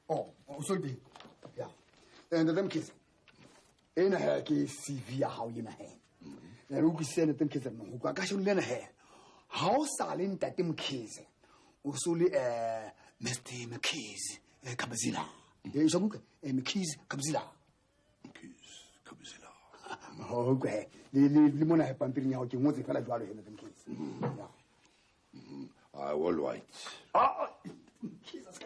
Oh, sorry. Yeah. And them kids. In a hair case, CV, how you know. And who send them kids who got cash on the hair. How silent that them kids. Usuli, Mr. McKees, Cabazilla. There's a book, McKees, Cabazilla. Oh, okay. The limon have pumping out you want to fell out of them kids. All right. Oh, Jesus,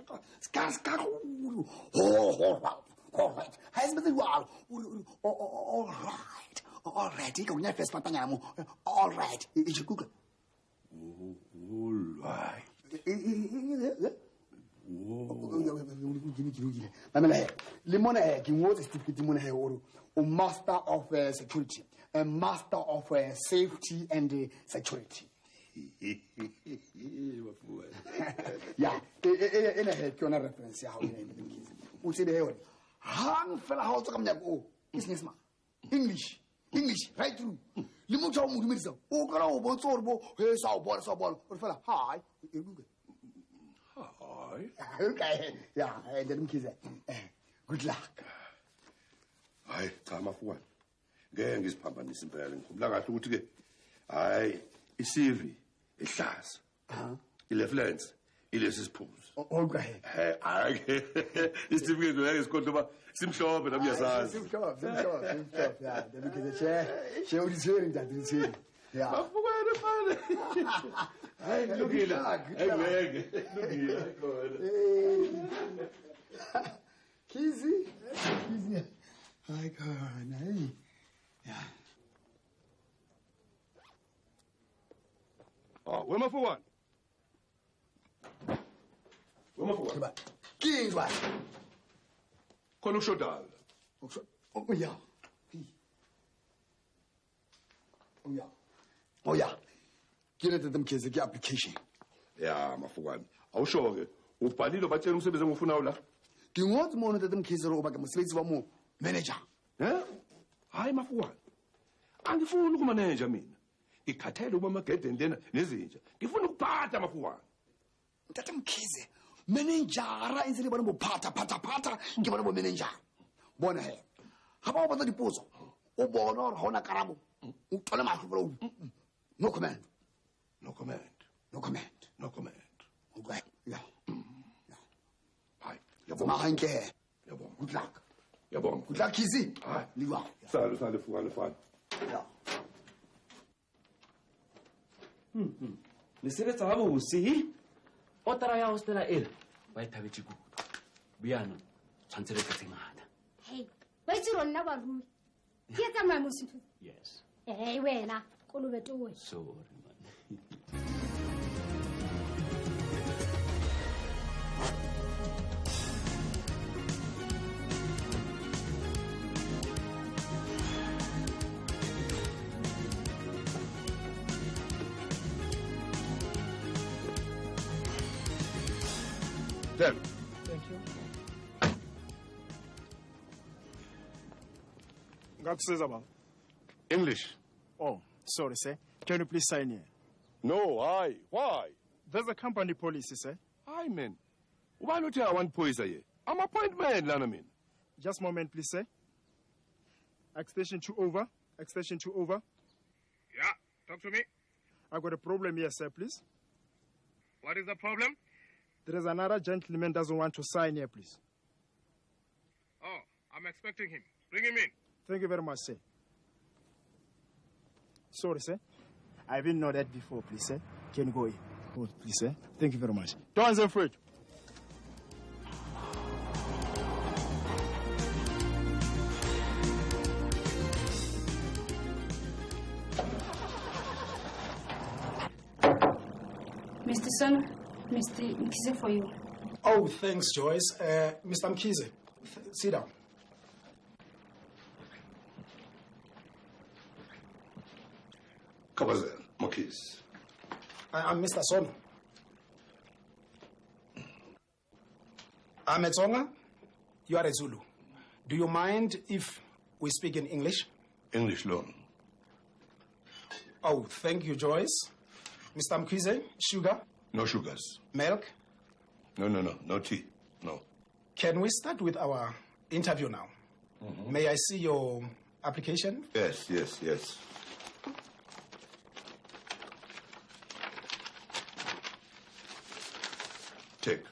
all right. Has been well. All right. All right. You can first Patangamo. All right. It's a cook. All right. Limon egg, you want to stick with Limon or master of security, a master of safety and security. Yeah, in a head, can reference how you name them kids. Who say the hang fella house to come there? Oh, businessman. English, right through. Limucha Mudimizo, oh, girl, what's all here's our ball, or fella, hi. Hi. Okay, yeah, I didn't kiss it. Good luck. Hayi cha mafuwa ngeke ngiziphambanise impela ngikhumbula kahle ukuthi ke hayi iCV ihlaza iLeflens ilesi siphuzo Okay. hayi isitifiketi ngeke sikhonto ba simhlophe nami uyasazi Simhlophe, yeah. Then we get a chair udisering that udisering. Yeah. Bafukwane manje hayi ngilungile ngeke lungile khona Kizzy. Hi, God. Hey. Yeah. Oh, where Mafuwan? Where Mafuwan? King's wife. Khona ukushodala. Oh, yeah. Oh, yeah. Get it to them kids, the application. Yeah, Mafuwan. Awusho ke ubhalile batshela umsebenzi engufuna la. Ngingothi mona that them kids are over umsebenzi wamo manager. Hayi Mafuwan. Angifuni ukumanager mina. Ngikhathele ukuba amagedeni lena nezinja. Ngifuna ukuphatha Mafuwan. Tata mkhize manager insele bona bophatha ngibona bo manager. Bona he. Haba ba dipotso. O bona re hona karabo. O tole mahlo. No comment. Okay. Yeah. Hayi. Mahanke. Yabonga. Good luck. Yabonga. Good luck, Kizzy. Hayi. Liwa. Sale Fuwan fine. Yeah. Mesebetsa ga bose otara ya hostela ele ba ithabetse kudu biano tshwantse re tletse ngata. Hey, ba itse rona ba ruri ke etsa mama mosithu. Yes. Wena kolobe towe. Sorry man. Then. Thank you. Ngakusiza baba. English. Oh, sorry, sir. Can you please sign here? No, why? There's a company policy, sir. Hayi man. Ubani uthi I want poisa here? I'm appointment lana mina. Just a moment, please, sir. Extension 2 over. Extension 2 over. Yeah, talk to me. I've got a problem here, sir, please. What is the problem? There is another gentleman doesn't want to sign here, please. Oh, I'm expecting him. Bring him in. Thank you very much, sir. Sorry, sir. I didn't know that before, please, sir. Can you go in? Oh, please, sir. Thank you very much. Don't be afraid. Mr. Son, Mr. Mkhize for you. Oh, thanks, Joyce. Mr. Mkhize, sit down. Kabazel, Makis. I'm Mr. Sono. I'm a Tsonga. You are a Zulu. Do you mind if we speak in English? English loan. Oh, thank you, Joyce. Mr. Mkhize, sugar? No sugars. Milk? No tea. No. Can we start with our interview now? May I see your application? Yes, yes, yes. Take.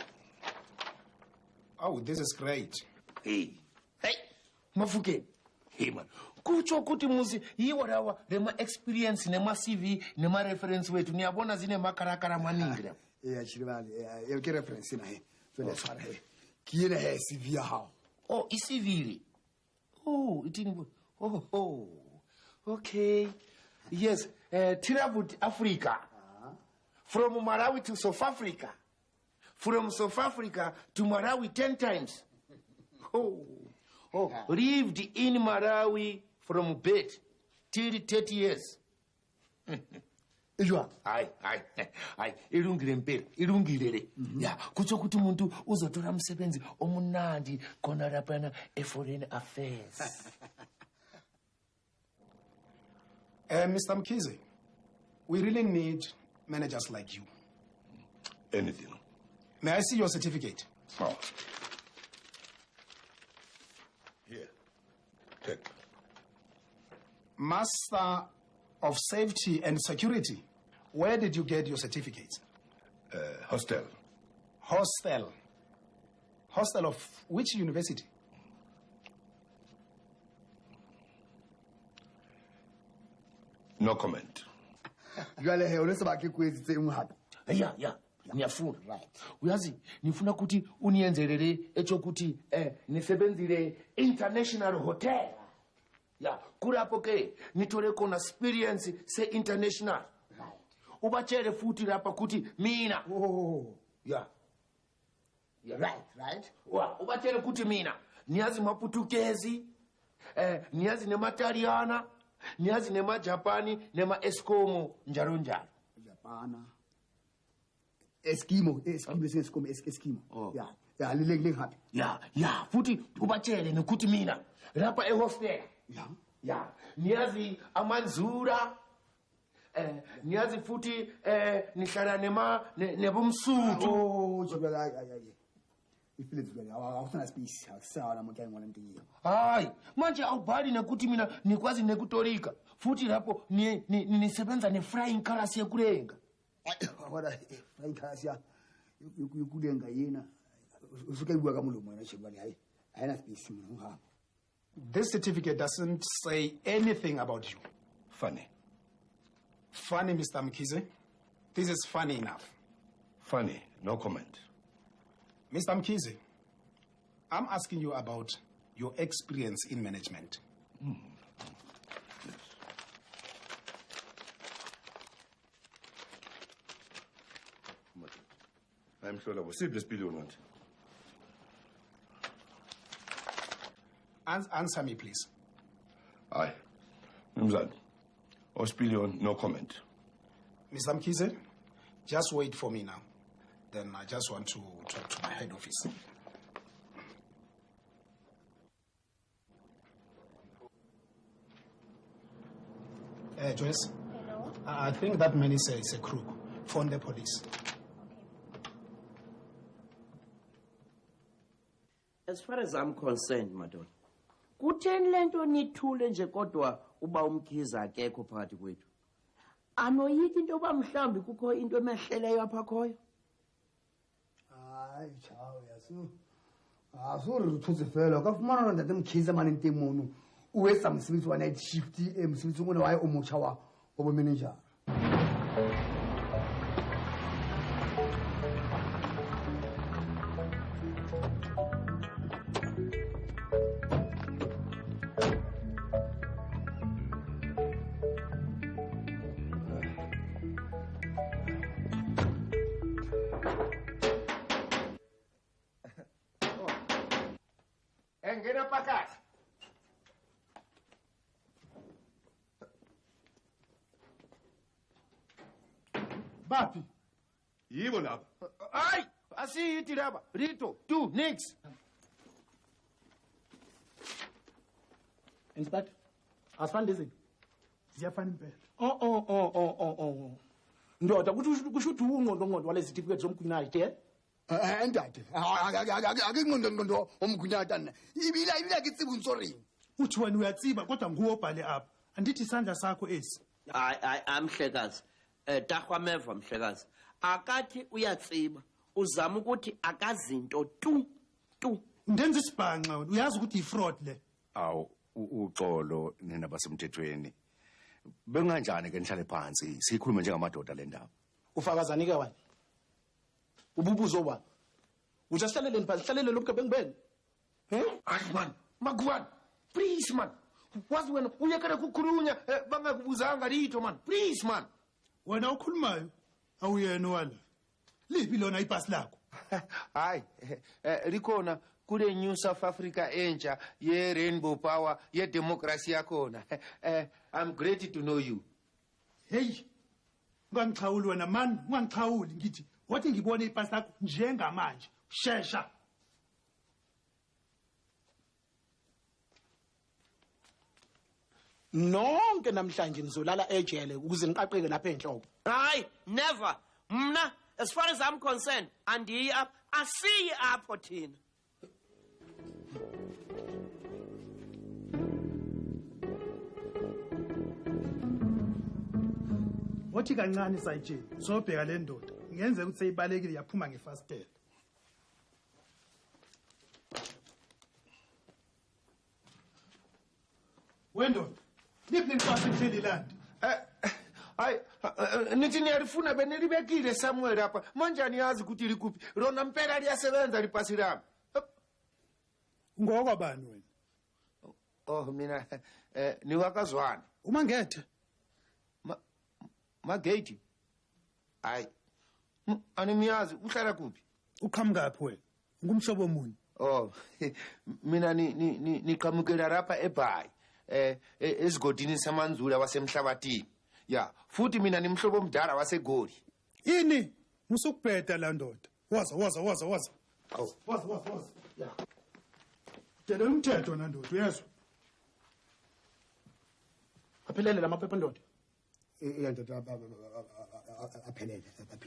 Oh, this is great. Hey, Mafukeni. Hey man, kucho kuti muzi yiwarawa rema experience nema CV nema reference wetu niyabona zine makarakara maningi. Chirivali, ke reference na he. Fele fara he. Kiene he CV ya hao. Oh, CV. Oh, itini. Oh. Okay. Yes, traveled Africa. From Malawi to South Africa. From South Africa to Malawi 10 times. Oh. Lived in Malawi from birth till 30 years. Ijwa. Aye. Ilungile mpela, ilungile. Ya, kucho kuti muntu uzotora msebenzi omunandi kona lapana foreign affairs. Mr. Mkhize, we really need managers like you. Anything. May I see your certificate? Oh. Here. Take. Master of Safety and Security. Where did you get your certificate? Hostel. Hostel. Hostel of which university? No comment. Jwale he unesa baki kwezi hapi. Yeah. Niyafuna. Right. Uyazi, nifuna kuti unienzelele echo kuti nisebenzile international hotel. Ya, kurapo ke nitole kona experience se international. Right. Ubachere futi rapa kuti mina. Oh. Yeah. Right. Ubachere kuti mina. Niyazi maputukezi, niyazi nema Italiana, niyazi nema Japani, nema Eskimo, njalo. Japana. Eskimo. Oh. Yeah, lile hapi. Yeah, futi ubachere nikuti mina. Rapa hostel. Yeah. Niyazi amanzura. Niyazi futi nishara nebumsutu. Oh, jwale ifile jwale. Awusana space. Sawa na mkaya mwana mtiyo. Hai, manje aubali nekuti mina nikwazi nekutolika. Futi rapo nisebenza ne flying colors yekulenga. Wada flying colors ya yukulenga yena. Usuka ibwa kamulumo na chibali hai. Haina space mwana. This certificate doesn't say anything about you. Funny. Funny, Mr. Mkhize. This is funny enough. Funny. No comment. Mr. Mkhize, I'm asking you about your experience in management. Yes. I'm sure that was serious billion. Answer me, please. Aye. Mzad. Ospilion, no comment. Mr. Mkhize, just wait for me now. Then I just want to talk to my head office. Joyce? Hello? I think that man is a crook. Phone the police. As far as I'm concerned, madam, kutheni lento nithule nje kodwa uba uMkhize akekho phakathi kwethu? Anoyiki into ba mhlambi kukho into emehleleyo apha khoyo? Hayi chawo yasu. Asuri uthuze fela kafumana ndate Mkhize manje ntemono. Uwesa msebenzi wa night shift msebenzi ngone waye omutsha wa obo manager. Engena pakati. Bapi. Yibo lapha. Ay, asiyithi laba. Rito, two, next. Inspector, asifani lezi. Ziyafana impela. Oh. Ndoda, kusho ukuthi ungqondo walezi certificates zomkhwinayi, Ndade, akinqondo omgunyata nna. Ibila ke tsibu nsoring. Uthi wena uyatsiba kodwa nguwe obhale apha. Andithi isandla sakho esi. Hayi amhlekazi. Tahwameva mhlekazi. Akathi uyatsiba. Uzama ukuthi akazinto tu. Ndenza isibhanqa wena. Uyazi ukuthi ifraud le. Awu uxolo nina basemthethweni. Benganjani ke nihlale phansi sikhulume njengamadoda le ndaba. Ufakazani ke wena? Ububuzo wena. Ujasihlalele phansi, hlalele lo bugebengu benu. Hayi man, Magwan, please man. Wazi wena uyekela ukukhulunya bangakubuzanga litho man. Please man. Wena ukhulumayo awuyena wala. Liphi lona ipasi lakho? Hayi, likhona kule New South Africa entsha ye Rainbow Power ye democracy yakhona. I'm great to know you. Hey. Ungangichawuli wena man, ungangichawuli ngithi wathi ngibone ipasi lakho njengamanje. Shesha. Nonke namhlanje nizolala ejele ukuze niqaqeke lapha enhloko. Hayi, never. Mna, as far as I'm concerned, andiyi apha. Asiyi apho thina. Wathi kancane sayitshela, sobheka le ndoda. Ngenze ukuthi seyibalekile yaphuma ngefastela. Wendo, liphi lepasi ehlelilandi? Hayi, nithi niyalifuna benilibekile somewhere apha. Manje niyazi ukuthi likuphi. Lona mpela liyasebenza lipasi lami. Ngokwabani wena? Oh mina niwakazwana. Uma ngethe Magate. Hayi. Animiyazi uhlala kuphi? Uqhamukaphi wena? Ngumhlobo omuni. Oh, mina niqhamukela lapha eBhayi. Esigodini samanzula wasemhlabathini. Ya, futhi mina nimhlobo omdala waseGoli. Yini? Musukubheda la ndoda. Waza. Awu, waza. Ya. Tele umthetho na ndoda, uyezwa? Aphelele lamaphepha ndoda. Ndoda aphelele.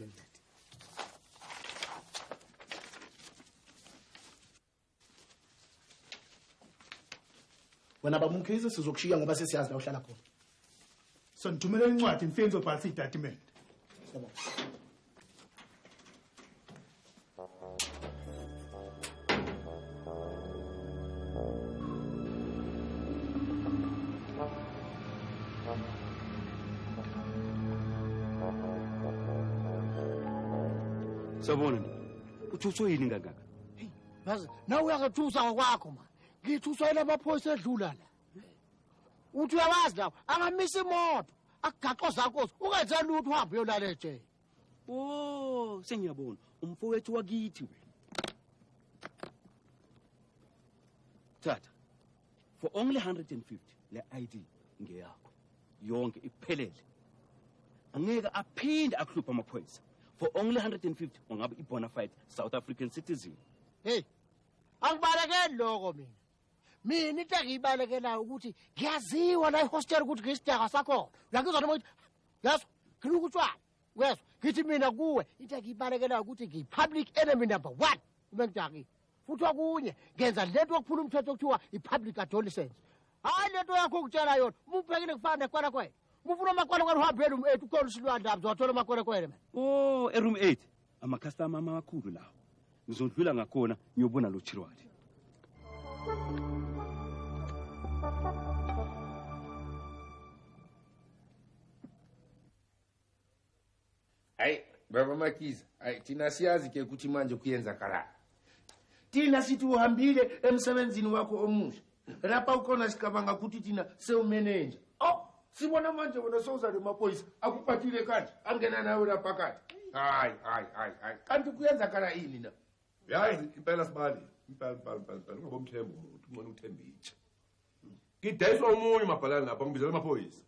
Wena babumkhize sizokushiya ngoba sesiyazi la uhlala khona. So ngithumela incwadi ngifike ngizobhalisa idocument. Yebo. Sabona uthuswe yini ngakaka? Yazi nawe uyakathusa ngokwakho ma. Ngithuswa labaphoyisa edlula la. Uthi uyawazi lawo angamisa imoto akugaxo zakho ungenze lutho uhambe uyolala ejele. Oh, sengiyabona umfowethu wakithi wena. Tata, for only 150 le ID ngeyakho. Yonke iphelele. Angeke aphinde akuhlupha amaphoyisa. For only 150 ungabe ibona fide South African citizen. Hey. Angibalekeli lokho mina. Mina into engiyibalekelayo ukuthi ngiyaziwa la ihostel ukuthi ngisidaka sakho. Uyangizwa noma yazi ngiloko utshwala. Wezwa ngithi mina kuwe into engiyibalekelayo ukuthi ngiyi-public enemy number 1 uma ngidaki. Futhi okunye ngenza lento yokuphula umthetho okuthiwa i-public adolescence. Hayi lento yakho ukutshela yona umbhekile kufana nekwala kwena. Mufuna amakwala kwena uhambele umethu ukhola usilwandla uzothola amakwala kwena man. Oh, eroom 8 ama-customer amakhulu lawo. Ngizodlula ngakhona ngiyobona lo Chirwadi. Hayi, baba Makiza, hayi thina siyazi ke ukuthi manje kuyenza kalala. Thina sithi uhambile emsebenzini wakho omusha. Lapha ukhona sikabanga ukuthi thina sewumanager. Oh, sibona manje wena sowuzale amaphoyisa akuphathile kanje angena nawe lapha kade. Hayi. Kanti kuyenza kala yini na? Yazi impela sibali. Impela ngobomthembu ungqona uthemba ithi. Ngidayiswa umunye mabhalana lapha ngibizela amaphoyisa.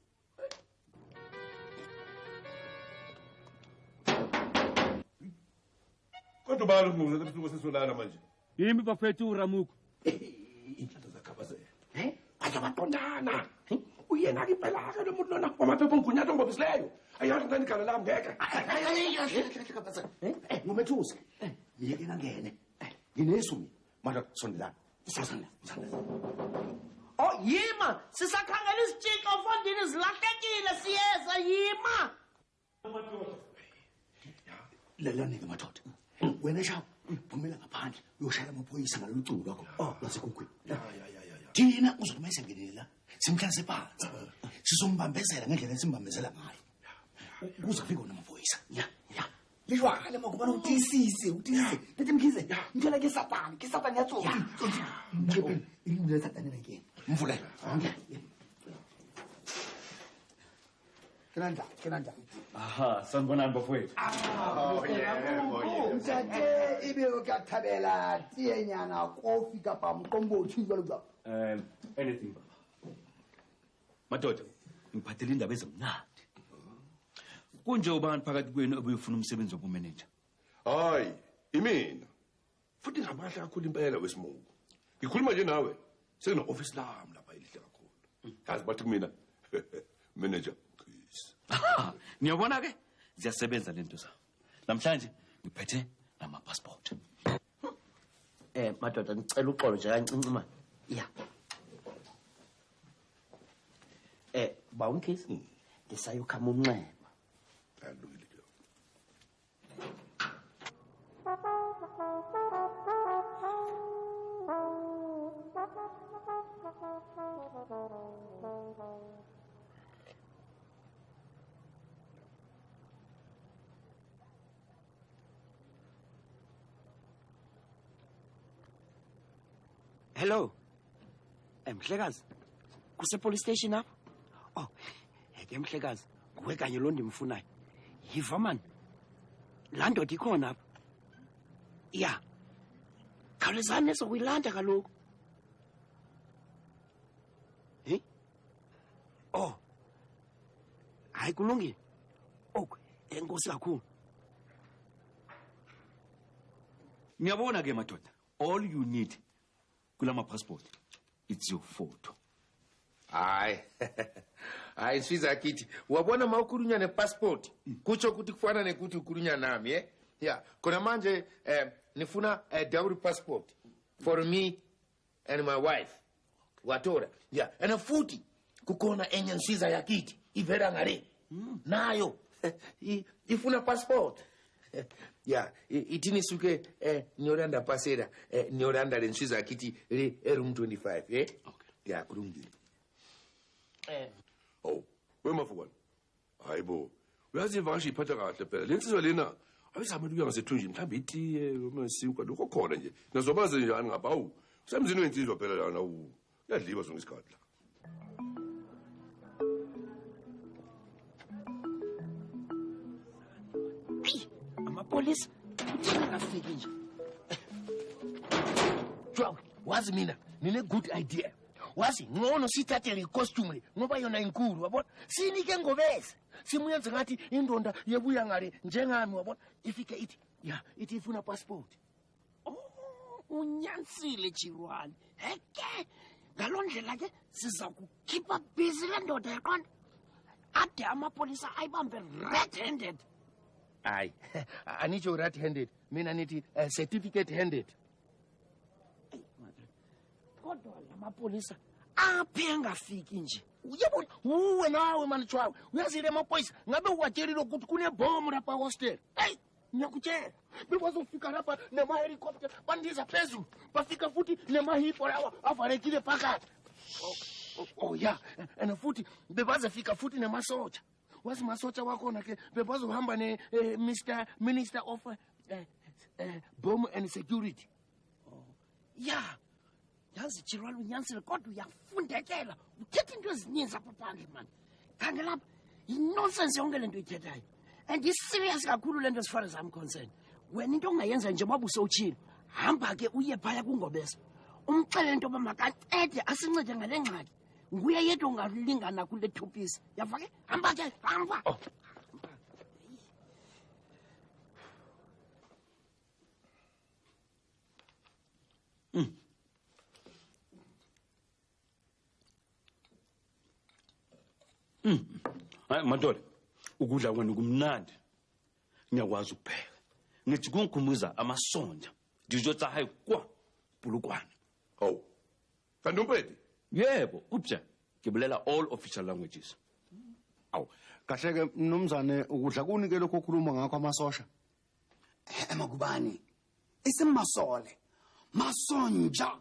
Kodwa balo ngokuthi kusuke sesolana manje. Yimi bafethu uRamuko. Inhlanhla zakhabazela. Baye baqondana. Uyena ke impela ke lo muntu lona wamaphepha ngigunyatha ngobisileyo. Ayazi ngani khala la ngeke. Ngomethusi. Yeke ngangene. Nginesu mina. Madoda sondelana. Sasana. Oh, yima! Sisakhangela isitshixo mfondini zilahlekile siyeza yima! Lalela-ke madoda. Wena shawo, phumela ngaphandle uyoshaya amaphoyisa ngalolu culo lwakho lwasekhukhwini. Thina uzokuma esengelela simhlalise phansi. Sizombambezela ngendlela esimbambezela ngayo. Kuze kufike namaphoyisa. Ya. Lishwakale makubana utisise. Lethi Mkhize, ngitshela ke Satani yatsoka. Ngibule Satani ngeke. Mvule. Kenanda. Aha, sanibonani bafowethu. Mthathe ibe ukathabela tiyenyana kofi kapa mqombothi jalo jalo. Anything baba. Madoda, ngiphathele indaba ezimnandi. Kunje ubani phakathi kwenu obuyofuna umsebenzi wobumanager? Hayi, imina. Futhi ngamahle kakhulu impela wesimungu. Ngikhuluma nje nawe. Sekune office lami lapha elihle kakhulu. Yazi bathi kumina manager. Niyabona ke? Ziyasebenza lento zami. Namhlanje ngiphethe nama passport. Madoda ngicela uxolo nje kancinci manje. Ya. Bawumkhisi. Ngisayokhama unxeba. Alungile ke. Hello. Mhlekazi. Kuse police station apho? Oh, ke mhlekazi, kuwe kanye lo ndimfunayo. Yiva man. La ndoda ikhona apha. Ya. Khawulezani sokuyilanda kaloku. Oh. Hayi kulungile. Okay, enkosi kakhulu. Niyabona ke madoda, all you need kulama passport it's your photo. Hayi Nsizwa yakithi wabona mawukhulunywa nepassport kutsho ukuthi kufana nekuthi ukhulunywa nami yeah khona manje nifuna dowry passport for me and my wife watora yeah and futhi kukhona enye Nsizwa yakithi ivela ngale nayo ifuna passport yeah ithini suke nyoranda pasera nyoranda le Nsizwa yakithi room 25 okay yeah kulungile. Oh, wemafukwana. Hayibo. Uyazi ivakashi iphatha kahle phela. Lensizwa lena ayizama ukuya ngasethunjini mhlawumbe itiye umasinkwa lokho khona nje. Nazobaze njani ngapha awu. Usemzini wensizwa phela lana uyadliwa zonke isikhathi la. Amapolisi uthina kafiki nje. Jwa, wazi mina nine good idea. Wazi ngono sithathe le costume ngoba yona inkulu wabona sinike ngobese simuyenze ngathi indonda yebuya ngale njengami wabona ifike ithi ithi ifuna passport. Unyansile Chirwani. Heke ngalondlela ke siza kukhipha busy le ndoda yaqonda. Ade amapolisa ayibambe red handed. Hayi anicho red handed mina nithi certificate handed. Kodwa lamapolisa aphi engafiki nje. Uyabona uwe nawe mani chwawe uyazile amapolisa ngabe uwatshelile ukuthi kunebomb lapha hostel. Hey ngiyakutshela bewazofika lapha nema helicopter bandiza phezulu bafika futhi nema hipo lawa avalekile phakathi. Oh yeah and futhi bebazafika futhi nemasotsha. Wazi masotsha wakhona ke bebazohamba ne Mr Minister of Bomb and Security. Yeah. Yazi Chirwani unyansile kodwa uyafundekela uthetha into ezininzi apha phandle man. Kanti lapha inonsense yonke lento ithethayo. And is serious kakhulu lento as far as I'm concerned. Wena into ongayenza nje ngoba usowutshilo hamba ke uye phaya kungobese. Umxele into bamakancede asincede ngale ngxaki. Nguye yedwa ongalingana kule two piece. Yava ke hamba ke hamba. Hayi madoda ukudla kwenu kumnandi ngiyakwazi ukupheka ngithi kungikhumbuza amasonja dijo tsa hae kwa Polokwane. Hawu. Kanti umpedi? Yebo, upja. Ke bolela all official languages. Awu, kahle ke mnumzane ukudla kunike lokho okhuluma ngakho amasosha. Magubane. Isimasole. Masonja.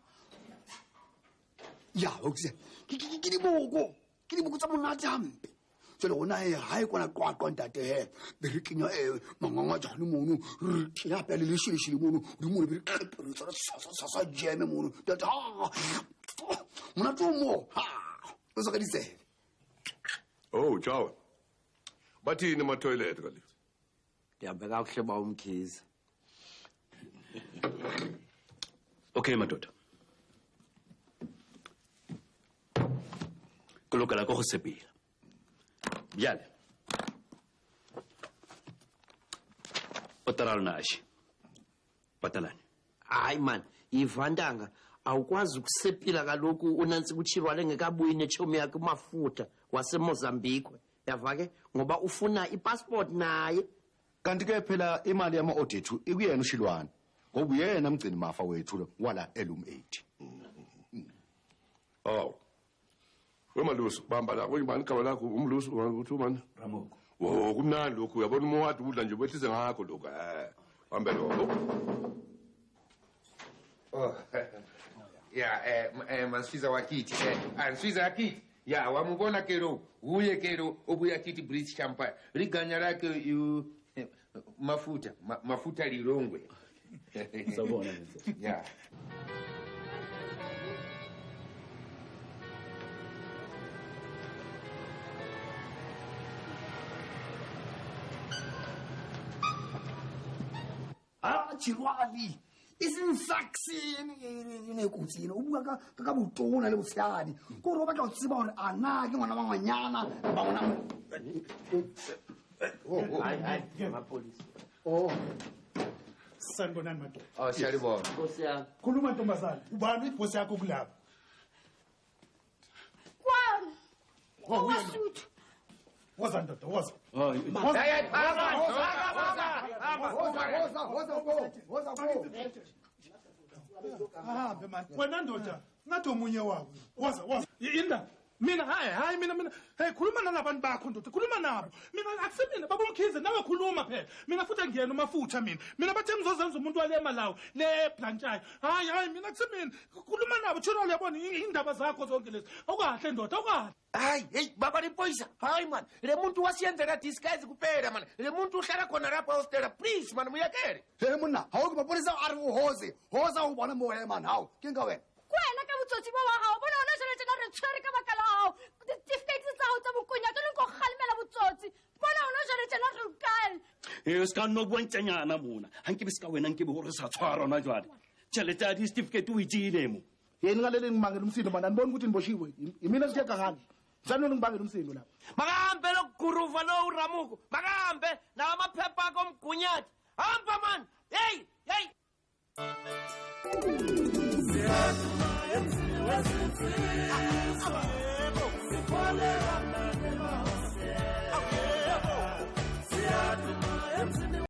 Ya, ukuse. Kilibuku tsa monate hampe. Jole gona hae kwana qwaqwa ntate he. Be re kenya manganga jane mono re tlhela pele le shilishili mono re mo be re klepere sa jeme mono. Tata. Mona tsomo. Ha. O sa ka ditse. Oh, ciao. Bathini ma toilet kali? Ndiyabheka ukuhleba umkhize. Okay, madoda. Kolokela go sepela. Bjale. Otaral nashi. Patalani. Hayi man, ivandanga awukwazi ukusepila kaloku unansi kuchirwale ngekabuyi nechomi yakhe umafutha waseMozambique. Yava ke ngoba ufuna ipassport naye. Kanti ke phela imali yama audit ikuyena ushilwane. Ngoba uyena mgcini mafa wethu wala elum 8. Oh. Wemaluso bamba la kuyimani igama lakho umluso ukuthi manje Ramoko. Wo kumnandi lokhu uyabona umwadi udla nje wehlise ngakho lokho hambe lokho. Oh. Yeah, Mansfiza wakiti. Ansfiza wakiti. Ya wamubona kero uye kero obuya kiti British Empire. Riganya lake mafuta lirongwe. Sabona. Yeah. Chirwali. Isinsaksini nekutsi ubuka ka butona le botshadi go ro batla tsiba hore ana ke ngwana wa ngwanyana ba ngwana Hayi, amapolisi. Oh. Sanibonani madoda. Oh, siyalibona. Nkosi yami. Khuluma ntombazana. Ubani ibosi yakho kulapha? Kwani? Wasuthu. Woza ndoda, woza. Ahambe man. Wena ndoda, ngathi omunye wabo. Woza. Inda. Mina hayi mina. Hey khuluma nalabantu bakho ndoda. Khuluma nabo. Mina akusemina babomkhize nawe khuluma phela. Mina futhi ngiyena umafutha mina. Mina bathe ngizozenza umuntu wale Malawi le Blantyre. Hayi mina akusemina. Khuluma nabo tshona uyabona indaba zakho zonke lezi. Awukahle ndoda, awukahle. Hayi, hey baba lipoisa. Hayi man. Le muntu wasiyenzela disguise kuphela man. Le muntu uhlala khona lapha hostela. Please man muyakele. Hey monna, hawu ke mapolisa a re go hoze. Hoza o bona mo he man, hawu. Ke nka wena. Kwena ka botsotsi ba wa hao bona ona jole tena re tshwere ka baka la hao. Certificate tsa hao tsa bokunya ke nko kgalemela botsotsi. Bona ona jole tena re ukane. Ska no bontsenyana mona. Hanke be ska wena nke be hore sa tshwara ona jwale. Tšhelete ya certificate o itile mo. Yeni ngalele ngimangela umsindo mana nibona ukuthi niboshiwe. Imina sitheka ngani? Sanele ngibangela umsindo lapha. Makahambe lokuguruva lo Ramuko. Makahambe na amaphepha akho omgunyathi. Hamba man. Hey. Ziyaduma emzini wesizwe